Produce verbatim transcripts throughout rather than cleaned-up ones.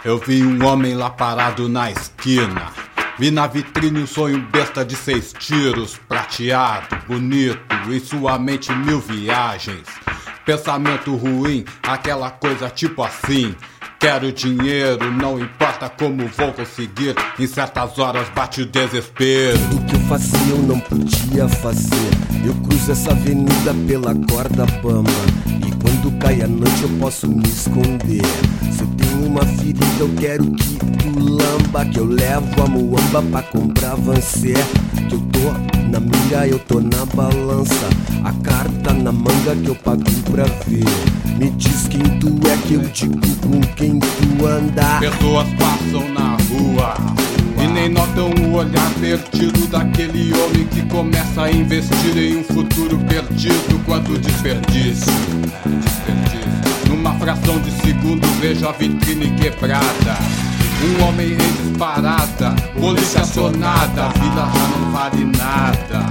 Eu vi um homem lá parado na esquina. Vi na vitrine um sonho besta de seis tiros, prateado, bonito, em sua mente mil viagens. Pensamento ruim, aquela coisa tipo assim: quero dinheiro, não importa como vou conseguir. Em certas horas bate o desespero. Tudo que eu fazia eu não podia fazer. Eu cruzo essa avenida pela corda bamba, e quando cai a noite eu posso me esconder. Se eu tenho uma ferida eu quero que tu lamba, que eu levo a muamba pra comprar Vancé. Que eu tô na mira, eu tô na balança, a carta na manga que eu pago pra ver. Me diz quem tu é que eu digo com quem tu anda. Pessoas passam na rua e nem notam o olhar perdido daquele homem que começa a investir em um futuro perdido. Quanto desperdício, desperdício. Numa fração de segundo vejo a vitrine quebrada, um homem em disparada, polícia acionada, a vida já não vale nada.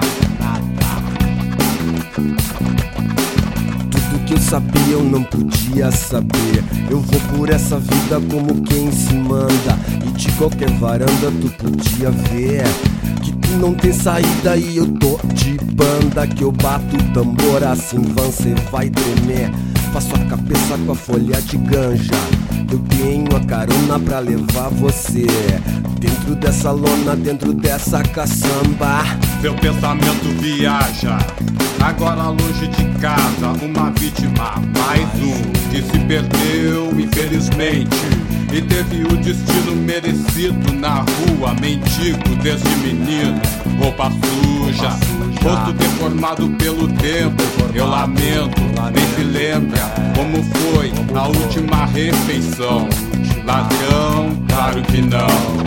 Tudo que eu sabia eu não podia saber. Eu vou por essa vida como quem se manda, e de qualquer varanda tu podia ver que tu não tem saída e eu tô de banda. Que eu bato o tambor assim, van, cê vai tremer. Faço a cabeça com a folha de ganja. Eu tenho a carona pra levar você dentro dessa lona, dentro dessa caçamba. Seu pensamento viaja, agora longe de casa, uma vítima, mais um que se perdeu infelizmente e teve o destino merecido na rua, mendigo desde menino, roupa suja, rosto deformado pelo tempo. Eu lamento, nem se lembra como foi a última refeição. Ladrão, claro que não.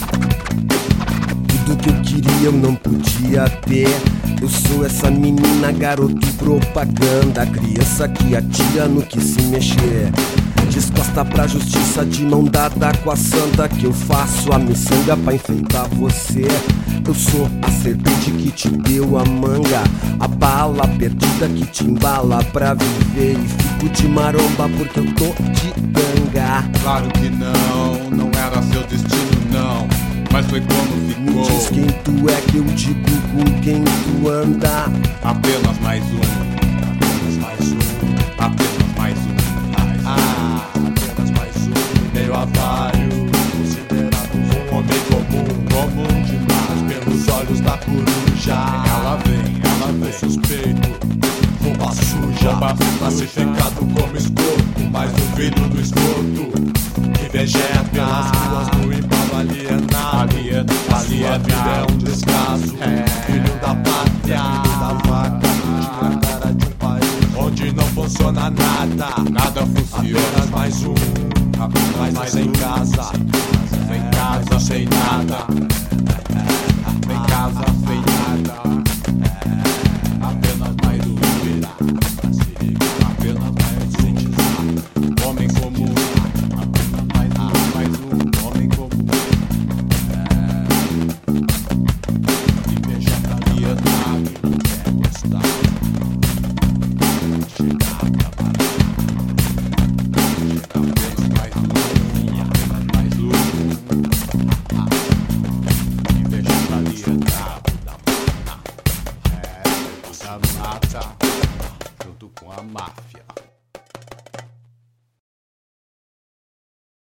Tudo que eu queria eu não podia ter. Eu sou essa menina, garoto propaganda, criança que atira no que se mexer. Descosta pra justiça de mão dada com a santa, que eu faço a miçanga pra enfeitar você. Eu sou a serpente que te deu a manga, a bala perdida que te embala pra viver. E fico de maromba porque eu tô de tanga. Claro que não, não era seu destino não, mas foi como ficou. Me diz quem tu é que eu digo com quem tu anda. Apenas mais um, apenas mais um, apenas mais um. Ah, apenas mais um, meio avário, considerado um homem comum, comum demais, pelos olhos da coruja. Ela vem, ela vem, suspeito, roupa suja, roupa suja, classificado como esgoto, mas o filho do esgoto que vegeta pelas ruas do embalo alienado. alienado, A sua vida é um descaso, é. filho da pátria, filho da vaca, de cara de um país onde não funciona nada. Nada funciona. Apenas mais um, apenas mais sem casa, Sem casa, sem nada. Sem casa, sem nada. Apenas mais um. Apenas mais um. Homem comum. Apenas mais um, mais um. Homem comum. E vegetaria nada. quer gostar, chegar pra parar. Apenas mais um. Apenas mais um. E vegetaria nada. É, da mata. Junto com a máfia.